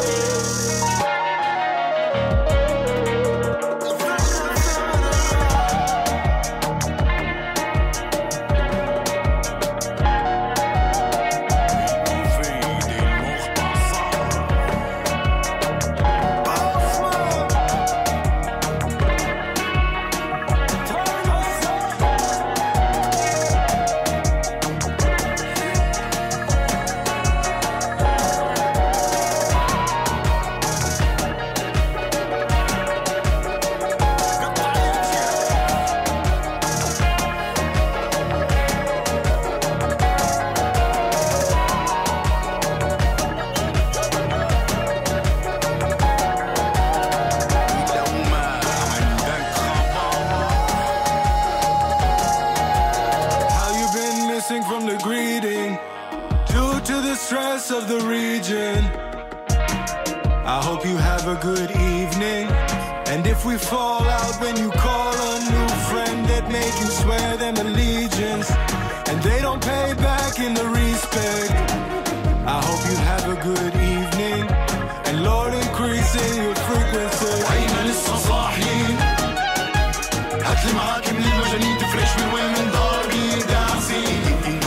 of the region. I hope you have a good evening. And if we fall out when you call a new friend that make you swear them allegiance and they don't pay back in the respect, I hope you have a good evening and Lord increase in your frequency. هينا لسه صاحيين هاتلي معاك من المجانين تفرش من وين من دار مين داعسين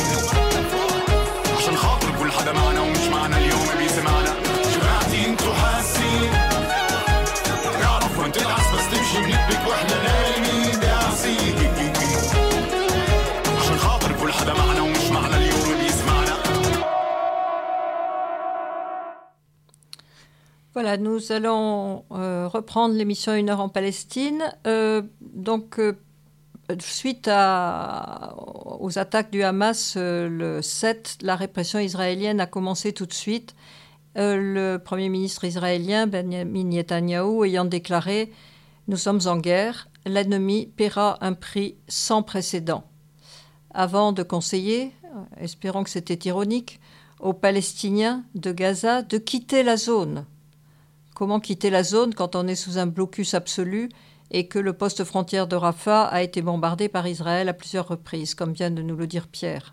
عشان خاطر كل حدا معنا ومش معنا اليوم بيسمعنا جماعتي انتو حاسين اعرفوا انت العس بس تمشي بنتبك واحنا نايمين داعسين عشان خاطر كل حدا معنا ومش معنا اليوم بيسمعنا. Voilà, nous allons euh, reprendre l'émission Une heure en Palestine. Euh, donc, euh, suite à, aux attaques du Hamas euh, le sept, la répression israélienne a commencé tout de suite. Euh, le Premier ministre israélien, Benjamin Netanyahou, ayant déclaré « Nous sommes en guerre, l'ennemi paiera un prix sans précédent ». Avant de conseiller, espérons que c'était ironique, aux Palestiniens de Gaza de quitter la zone. Comment quitter la zone quand on est sous un blocus absolu et que le poste frontière de Rafah a été bombardé par Israël à plusieurs reprises, comme vient de nous le dire Pierre.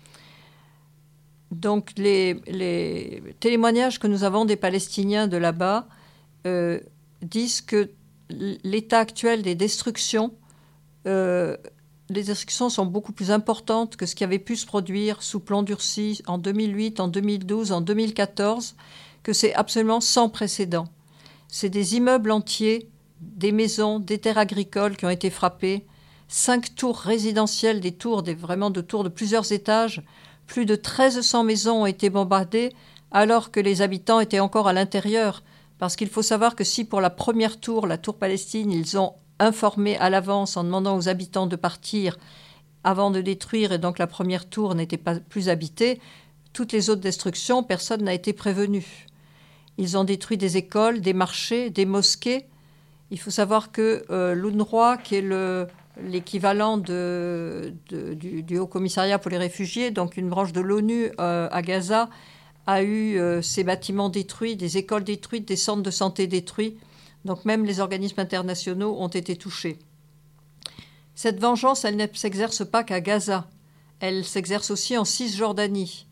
Donc les, les témoignages que nous avons des Palestiniens de là-bas euh, disent que l'état actuel des destructions, euh, les destructions sont beaucoup plus importantes que ce qui avait pu se produire sous plan durci en deux mille huit, en deux mille douze, en deux mille quatorze, que c'est absolument sans précédent. C'est des immeubles entiers, des maisons, des terres agricoles qui ont été frappées, cinq tours résidentielles, des tours, des, vraiment de tours de plusieurs étages. Plus de treize cents maisons ont été bombardées alors que les habitants étaient encore à l'intérieur. Parce qu'il faut savoir que si pour la première tour, la tour Palestine, ils ont informé à l'avance en demandant aux habitants de partir avant de détruire et donc la première tour n'était pas plus habitée, toutes les autres destructions, personne n'a été prévenu. Ils ont détruit des écoles, des marchés, des mosquées. Il faut savoir que euh, l'U N R W A, qui est le, l'équivalent de, de, du, du Haut Commissariat pour les réfugiés, donc une branche de l'ONU euh, à Gaza, a eu euh, ses bâtiments détruits, des écoles détruites, des centres de santé détruits. Donc même les organismes internationaux ont été touchés. Cette vengeance, elle ne s'exerce pas qu'à Gaza. Elle s'exerce aussi en Cisjordanie.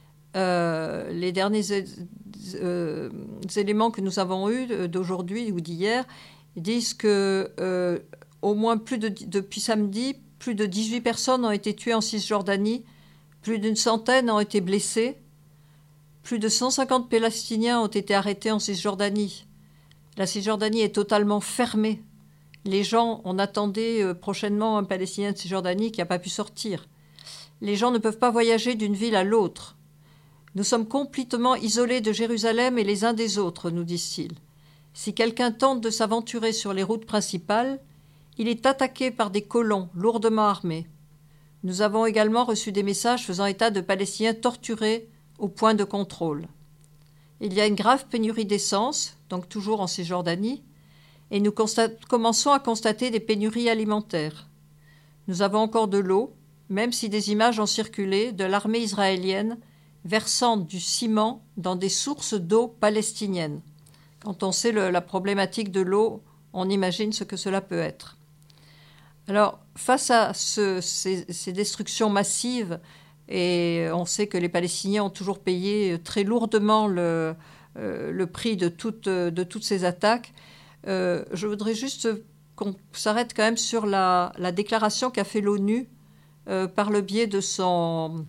Euh, les derniers é- euh, éléments que nous avons eus d'aujourd'hui ou d'hier disent que euh, au moins plus de, depuis samedi, plus de dix-huit personnes ont été tuées en Cisjordanie, plus d'une centaine ont été blessées, plus de cent cinquante Palestiniens ont été arrêtés en Cisjordanie. La Cisjordanie est totalement fermée. Les gens, on attendait euh, prochainement un Palestinien de Cisjordanie qui n'a pas pu sortir. Les gens ne peuvent pas voyager d'une ville à l'autre. Nous sommes complètement isolés de Jérusalem et les uns des autres, nous disent-ils. Si quelqu'un tente de s'aventurer sur les routes principales, il est attaqué par des colons lourdement armés. Nous avons également reçu des messages faisant état de Palestiniens torturés au point de contrôle. Il y a une grave pénurie d'essence, donc toujours en Cisjordanie, et nous constat- commençons à constater des pénuries alimentaires. Nous avons encore de l'eau, même si des images ont circulé de l'armée israélienne versant du ciment dans des sources d'eau palestiniennes. Quand on sait le, la problématique de l'eau, on imagine ce que cela peut être. Alors, face à ce, ces, ces destructions massives, et on sait que les Palestiniens ont toujours payé très lourdement le, euh, le prix de, toute, de toutes ces attaques, euh, je voudrais juste qu'on s'arrête quand même sur la, la déclaration qu'a fait l'ONU euh, par le biais de son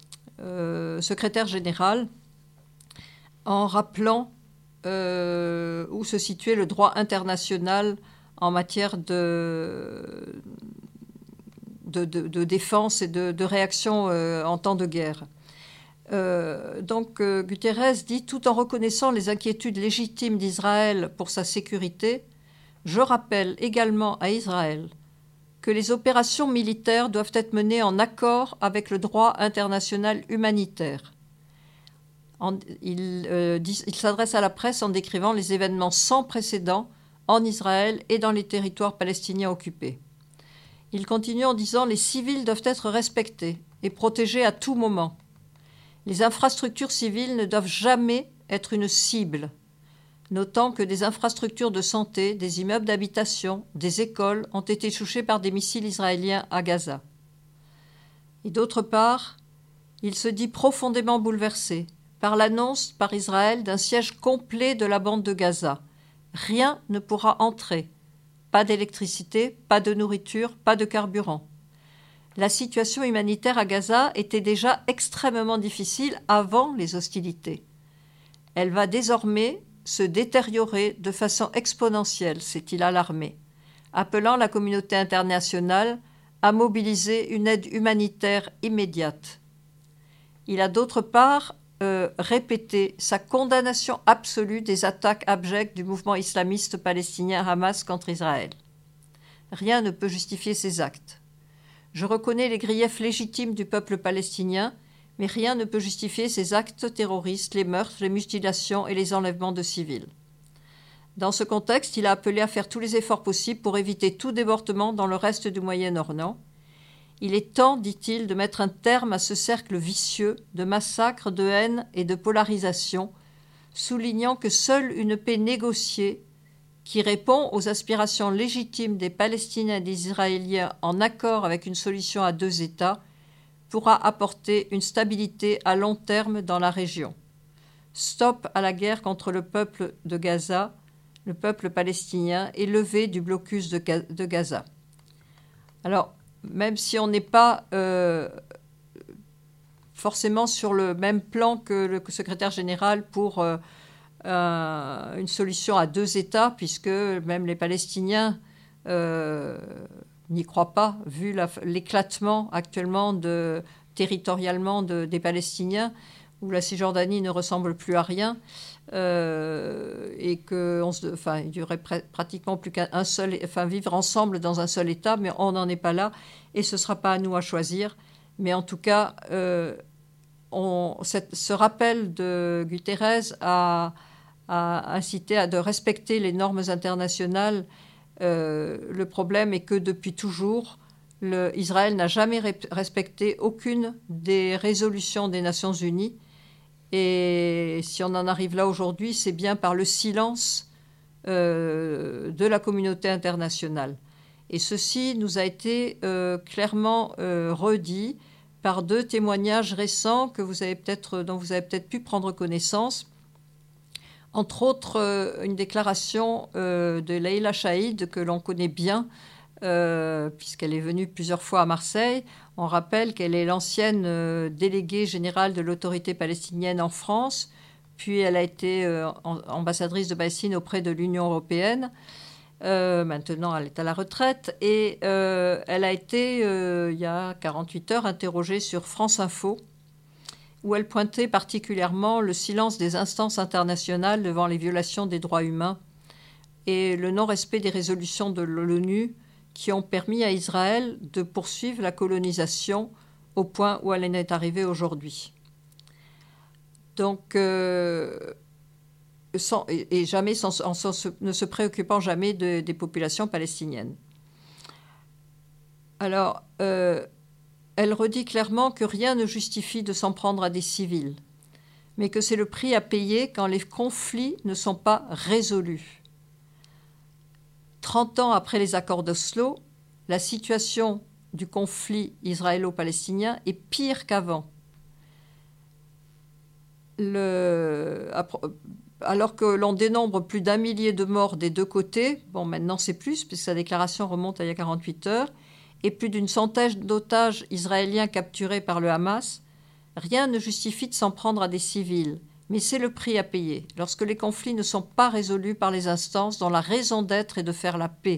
euh, secrétaire général, en rappelant euh, où se situait le droit international en matière de, de, de, de défense et de, de réaction euh, en temps de guerre. Euh, donc euh, Guterres dit, tout en reconnaissant les inquiétudes légitimes d'Israël pour sa sécurité, je rappelle également à Israël que les opérations militaires doivent être menées en accord avec le droit international humanitaire. En, il, euh, dit, il s'adresse à la presse en décrivant les événements sans précédent en Israël et dans les territoires palestiniens occupés. Il continue en disant « Les civils doivent être respectés et protégés à tout moment. Les infrastructures civiles ne doivent jamais être une cible, notant que des infrastructures de santé, des immeubles d'habitation, des écoles ont été touchés par des missiles israéliens à Gaza. » Et d'autre part, il se dit profondément bouleversé par l'annonce par Israël d'un siège complet de la bande de Gaza. Rien ne pourra entrer. Pas d'électricité, pas de nourriture, pas de carburant. La situation humanitaire à Gaza était déjà extrêmement difficile avant les hostilités. Elle va désormais se détériorer de façon exponentielle, s'est-il alarmé, appelant la communauté internationale à mobiliser une aide humanitaire immédiate. Il a d'autre part euh, répété sa condamnation absolue des attaques abjectes du mouvement islamiste palestinien Hamas contre Israël. Rien ne peut justifier ces actes. Je reconnais les griefs légitimes du peuple palestinien, mais rien ne peut justifier ces actes terroristes, les meurtres, les mutilations et les enlèvements de civils. Dans ce contexte, il a appelé à faire tous les efforts possibles pour éviter tout débordement dans le reste du Moyen-Orient. Il est temps, dit-il, de mettre un terme à ce cercle vicieux de massacres, de haine et de polarisation, soulignant que seule une paix négociée qui répond aux aspirations légitimes des Palestiniens et des Israéliens en accord avec une solution à deux États pourra apporter une stabilité à long terme dans la région. Stop à la guerre contre le peuple de Gaza, le peuple palestinien, et levée du blocus de, Ga- de Gaza. Alors, même si on n'est pas euh, forcément sur le même plan que le secrétaire général pour euh, euh, une solution à deux États, puisque même les Palestiniens euh, n'y croient pas, vu la, l'éclatement actuellement de, territorialement de, des Palestiniens, où la Cisjordanie ne ressemble plus à rien, euh, et qu'il enfin, y aurait pr- pratiquement plus qu'un seul, enfin, vivre ensemble dans un seul État, mais on n'en est pas là, et ce ne sera pas à nous à choisir. Mais en tout cas, euh, on, cette, ce rappel de Guterres a, a incité à de respecter les normes internationales. Euh, le problème est que depuis toujours, le, Israël n'a jamais ré- respecté aucune des résolutions des Nations Unies. Et si on en arrive là aujourd'hui, c'est bien par le silence euh, de la communauté internationale. Et ceci nous a été euh, clairement euh, redit par deux témoignages récents que vous avez peut-être, dont vous avez peut-être pu prendre connaissance. Entre autres, euh, une déclaration euh, de Leïla Chaïd, que l'on connaît bien, euh, puisqu'elle est venue plusieurs fois à Marseille. On rappelle qu'elle est l'ancienne euh, déléguée générale de l'autorité palestinienne en France, puis elle a été euh, ambassadrice de Palestine auprès de l'Union européenne. Euh, maintenant, elle est à la retraite. Et euh, elle a été, euh, il y a quarante-huit heures, interrogée sur France Info, où elle pointait particulièrement le silence des instances internationales devant les violations des droits humains et le non-respect des résolutions de l'ONU qui ont permis à Israël de poursuivre la colonisation au point où elle en est arrivée aujourd'hui. Donc, euh, sans, et, et jamais sans, en, sans, ne se préoccupant jamais de, des populations palestiniennes. Alors, euh, elle redit clairement que rien ne justifie de s'en prendre à des civils, mais que c'est le prix à payer quand les conflits ne sont pas résolus. Trente ans après les accords d'Oslo, la situation du conflit israélo-palestinien est pire qu'avant. Le, alors que l'on dénombre plus d'un millier de morts des deux côtés, bon maintenant c'est plus, puisque sa déclaration remonte à il y a quarante-huit heures, et plus d'une centaine d'otages israéliens capturés par le Hamas, rien ne justifie de s'en prendre à des civils. Mais c'est le prix à payer lorsque les conflits ne sont pas résolus par les instances dont la raison d'être est de faire la paix.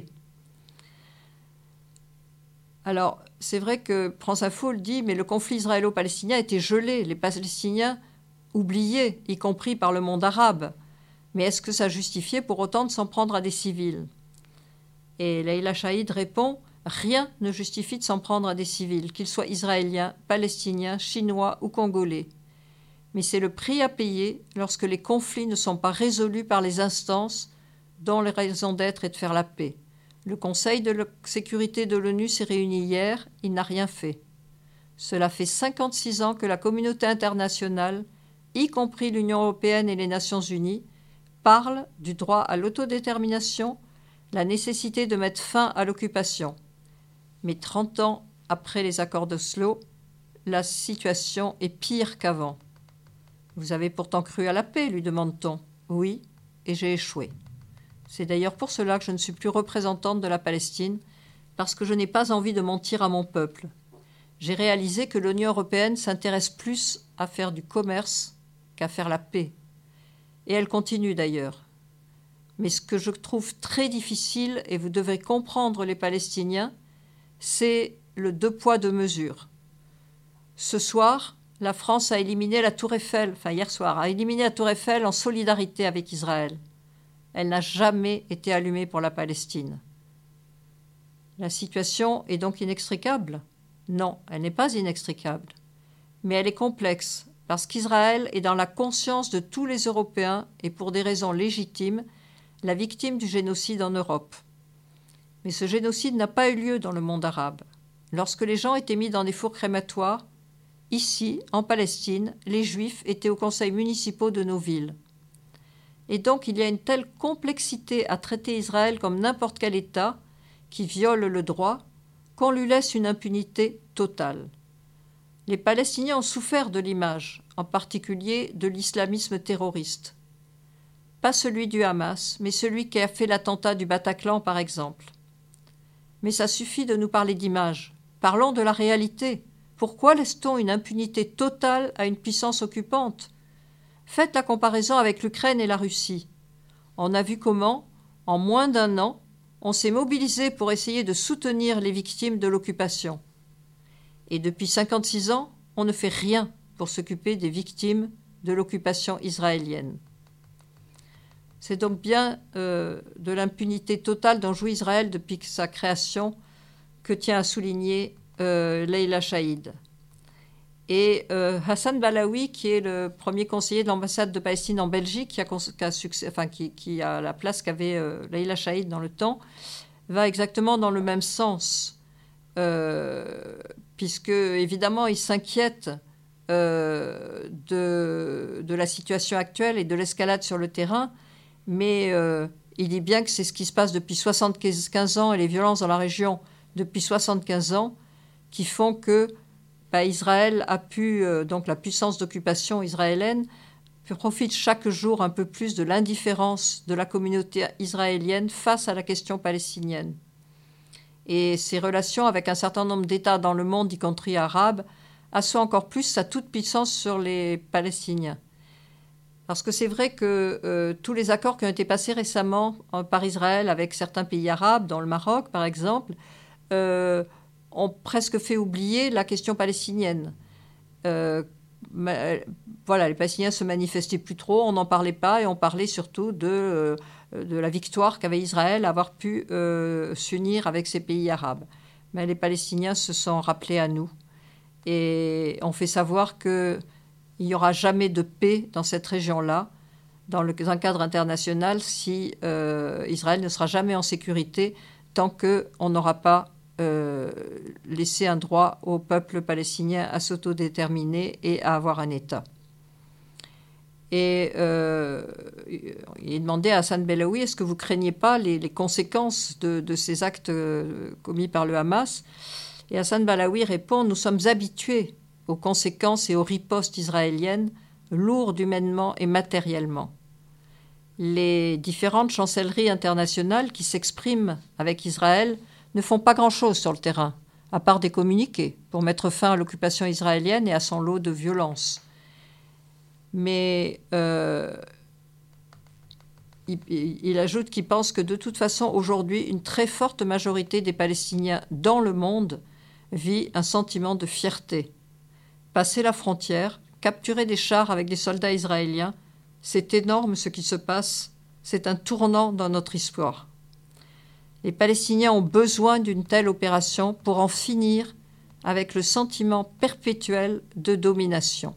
Alors, c'est vrai que France Info le dit, mais le conflit israélo-palestinien a été gelé, les Palestiniens oubliés, y compris par le monde arabe. Mais est-ce que ça justifiait pour autant de s'en prendre à des civils ? Et Leïla Chaïd répond « Rien ne justifie de s'en prendre à des civils, qu'ils soient israéliens, palestiniens, chinois ou congolais. Mais c'est le prix à payer lorsque les conflits ne sont pas résolus par les instances dont la raison d'être est de faire la paix. Le Conseil de sécurité de l'ONU s'est réuni hier, il n'a rien fait. Cela fait cinquante-six ans que la communauté internationale, y compris l'Union européenne et les Nations unies, parle du droit à l'autodétermination, la nécessité de mettre fin à l'occupation. Mais trente ans après les accords d'Oslo, la situation est pire qu'avant. Vous avez pourtant cru à la paix, lui demande-t-on. Oui, et j'ai échoué. C'est d'ailleurs pour cela que je ne suis plus représentante de la Palestine, parce que je n'ai pas envie de mentir à mon peuple. J'ai réalisé que l'Union européenne s'intéresse plus à faire du commerce qu'à faire la paix. Et elle continue d'ailleurs. Mais ce que je trouve très difficile, et vous devez comprendre les Palestiniens, c'est le deux poids, deux mesures. Ce soir, la France a éliminé la Tour Eiffel, enfin hier soir, a éliminé la Tour Eiffel en solidarité avec Israël. Elle n'a jamais été allumée pour la Palestine. La situation est donc inextricable ? Non, elle n'est pas inextricable. Mais elle est complexe, parce qu'Israël est dans la conscience de tous les Européens et pour des raisons légitimes, la victime du génocide en Europe. Mais ce génocide n'a pas eu lieu dans le monde arabe. Lorsque les gens étaient mis dans des fours crématoires, ici, en Palestine, les Juifs étaient aux conseils municipaux de nos villes. Et donc il y a une telle complexité à traiter Israël comme n'importe quel État qui viole le droit qu'on lui laisse une impunité totale. Les Palestiniens ont souffert de l'image, en particulier de l'islamisme terroriste. Pas celui du Hamas, mais celui qui a fait l'attentat du Bataclan, par exemple. Mais ça suffit de nous parler d'image. Parlons de la réalité. Pourquoi laisse-t-on une impunité totale à une puissance occupante ? Faites la comparaison avec l'Ukraine et la Russie. On a vu comment, en moins d'un an, on s'est mobilisé pour essayer de soutenir les victimes de l'occupation. Et depuis cinquante-six ans, on ne fait rien pour s'occuper des victimes de l'occupation israélienne. C'est donc bien euh, de l'impunité totale dont jouit Israël depuis sa création que tient à souligner euh, Leïla Chaïd. Et euh, Hassan Balaoui, qui est le premier conseiller de l'ambassade de Palestine en Belgique, qui a, qui a, succès, enfin, qui, qui a la place qu'avait euh, Leïla Chaïd dans le temps, va exactement dans le même sens, euh, puisque évidemment il s'inquiète euh, de, de la situation actuelle et de l'escalade sur le terrain, mais euh, il dit bien que c'est ce qui se passe depuis soixante-quinze ans et les violences dans la région depuis soixante-quinze ans qui font que bah, Israël a pu, euh, donc la puissance d'occupation israélienne, profite chaque jour un peu plus de l'indifférence de la communauté israélienne face à la question palestinienne. Et ses relations avec un certain nombre d'États dans le monde, y compris arabes, assoient encore plus sa toute-puissance sur les Palestiniens. Parce que c'est vrai que euh, tous les accords qui ont été passés récemment euh, par Israël avec certains pays arabes, dans le Maroc par exemple, euh, ont presque fait oublier la question palestinienne. Euh, ma, voilà, les Palestiniens se manifestaient plus trop, on n'en parlait pas et on parlait surtout de, euh, de la victoire qu'avait Israël à avoir pu euh, s'unir avec ces pays arabes. Mais les Palestiniens se sont rappelés à nous et ont fait savoir que il n'y aura jamais de paix dans cette région-là, dans, le, dans un cadre international, si euh, Israël ne sera jamais en sécurité tant qu'on n'aura pas euh, laissé un droit au peuple palestinien à s'autodéterminer et à avoir un État. Et euh, il demandait à Hassan Balaoui, est-ce que vous ne craignez pas les, les conséquences de, de ces actes euh, commis par le Hamas ? Et Hassan Balaoui répond, nous sommes habitués aux conséquences et aux ripostes israéliennes, lourdes humainement et matériellement. Les différentes chancelleries internationales qui s'expriment avec Israël ne font pas grand-chose sur le terrain, à part des communiqués, pour mettre fin à l'occupation israélienne et à son lot de violence. Mais euh, il, il ajoute qu'il pense que de toute façon, aujourd'hui, une très forte majorité des Palestiniens dans le monde vit un sentiment de fierté. Passer la frontière, capturer des chars avec des soldats israéliens, c'est énorme ce qui se passe, c'est un tournant dans notre histoire. Les Palestiniens ont besoin d'une telle opération pour en finir avec le sentiment perpétuel de domination.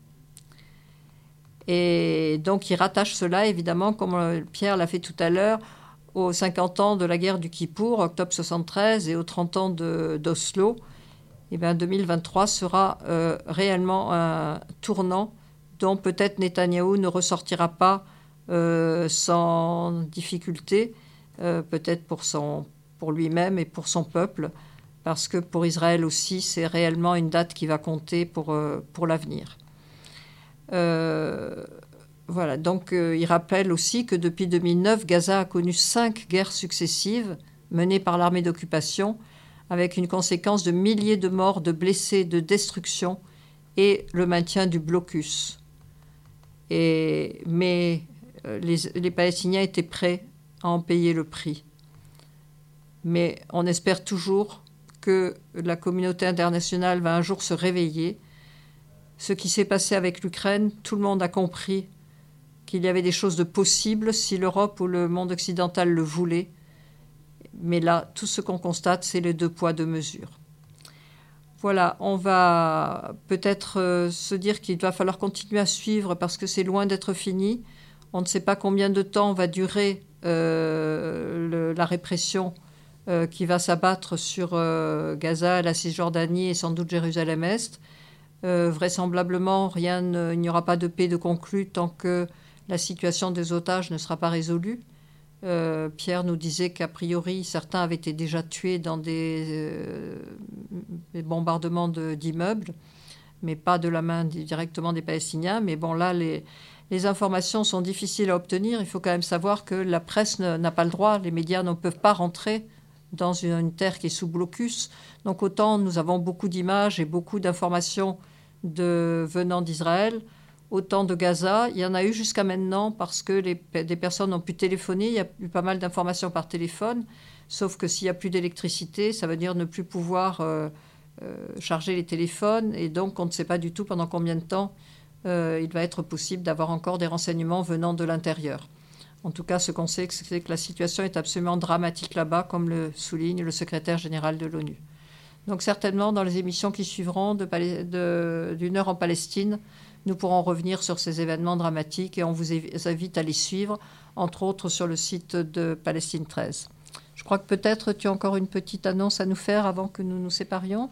Et donc il rattache cela, évidemment, comme Pierre l'a fait tout à l'heure, aux cinquante ans de la guerre du Kippour, octobre soixante-treize, et aux trente ans de, d'Oslo. Eh bien, deux mille vingt-trois sera euh, réellement un tournant dont peut-être Netanyahou ne ressortira pas euh, sans difficulté, euh, peut-être pour, son, pour lui-même et pour son peuple, parce que pour Israël aussi, c'est réellement une date qui va compter pour, euh, pour l'avenir. Euh, voilà, donc euh, il rappelle aussi que depuis deux mille neuf, Gaza a connu cinq guerres successives menées par l'armée d'occupation, avec une conséquence de milliers de morts, de blessés, de destruction et le maintien du blocus. Et, mais euh, les, les Palestiniens étaient prêts à en payer le prix. Mais on espère toujours que la communauté internationale va un jour se réveiller ce qui s'est passé avec l'Ukraine, tout le monde a compris qu'il y avait des choses de possibles si l'Europe ou le monde occidental le voulaient. Mais là, tout ce qu'on constate, c'est les deux poids, deux mesures. Voilà, on va peut-être euh, se dire qu'il va falloir continuer à suivre parce que c'est loin d'être fini. On ne sait pas combien de temps va durer euh, le, la répression euh, qui va s'abattre sur euh, Gaza, la Cisjordanie et sans doute Jérusalem-Est. Euh, vraisemblablement, rien ne, il n'y aura pas de paix de conclue tant que la situation des otages ne sera pas résolue. Euh, Pierre nous disait qu'a priori, certains avaient été déjà tués dans des, euh, des bombardements de, d'immeubles, mais pas de la main directement des Palestiniens. Mais bon, là, les, les informations sont difficiles à obtenir. Il faut quand même savoir que la presse ne, n'a pas le droit, les médias ne peuvent pas rentrer dans une, une terre qui est sous blocus. Donc autant nous avons beaucoup d'images et beaucoup d'informations de, venant d'Israël, autant de Gaza, il y en a eu jusqu'à maintenant parce que les, des personnes ont pu téléphoner. Il y a eu pas mal d'informations par téléphone, sauf que s'il n'y a plus d'électricité, ça veut dire ne plus pouvoir euh, euh, charger les téléphones. Et donc, on ne sait pas du tout pendant combien de temps euh, il va être possible d'avoir encore des renseignements venant de l'intérieur. En tout cas, ce qu'on sait, c'est que la situation est absolument dramatique là-bas, comme le souligne le secrétaire général de l'ONU. Donc certainement, dans les émissions qui suivront de, de, d'une heure en Palestine, nous pourrons revenir sur ces événements dramatiques et on vous invite à les suivre, entre autres sur le site de Palestine treize. Je crois que peut-être tu as encore une petite annonce à nous faire avant que nous nous séparions.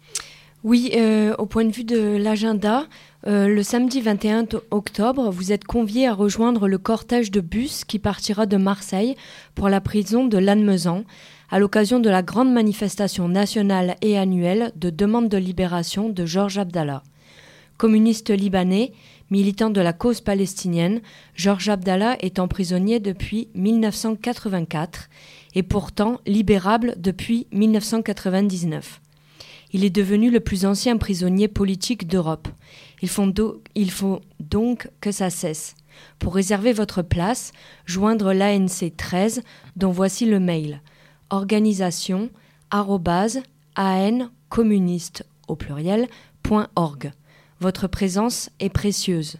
Oui, euh, au point de vue de l'agenda, euh, le samedi vingt et un octobre, vous êtes conviés à rejoindre le cortège de bus qui partira de Marseille pour la prison de Lannemezan, à l'occasion de la grande manifestation nationale et annuelle de demande de libération de Georges Abdallah. Communiste libanais, militant de la cause palestinienne, Georges Abdallah est emprisonné depuis dix-neuf cent quatre-vingt-quatre et pourtant libérable depuis dix-neuf cent quatre-vingt-dix-neuf. Il est devenu le plus ancien prisonnier politique d'Europe. Il faut, do- il faut donc que ça cesse. Pour réserver votre place, joindre l'A N C treize, dont voici le mail organisation arobase ancommuniste au pluriel point org. Votre présence est précieuse.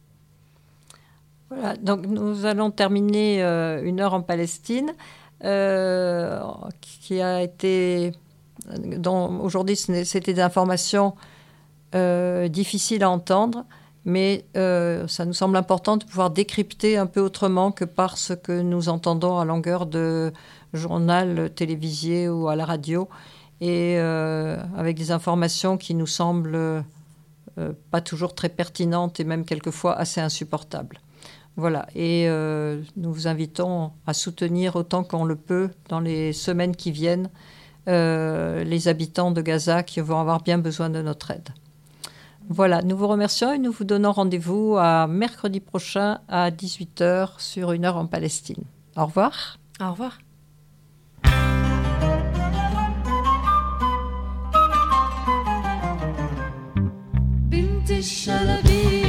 Voilà, donc nous allons terminer euh, une heure en Palestine, euh, qui a été, dont aujourd'hui c'était des informations euh, difficiles à entendre, mais euh, ça nous semble important de pouvoir décrypter un peu autrement que par ce que nous entendons à longueur de journal télévisé ou à la radio, et euh, avec des informations qui nous semblent Euh, pas toujours très pertinente et même quelquefois assez insupportable. Voilà, et euh, nous vous invitons à soutenir autant qu'on le peut dans les semaines qui viennent euh, les habitants de Gaza qui vont avoir bien besoin de notre aide. Voilà, nous vous remercions et nous vous donnons rendez-vous à mercredi prochain à dix-huit heures sur Une heure en Palestine. Au revoir. Au revoir. الشلبي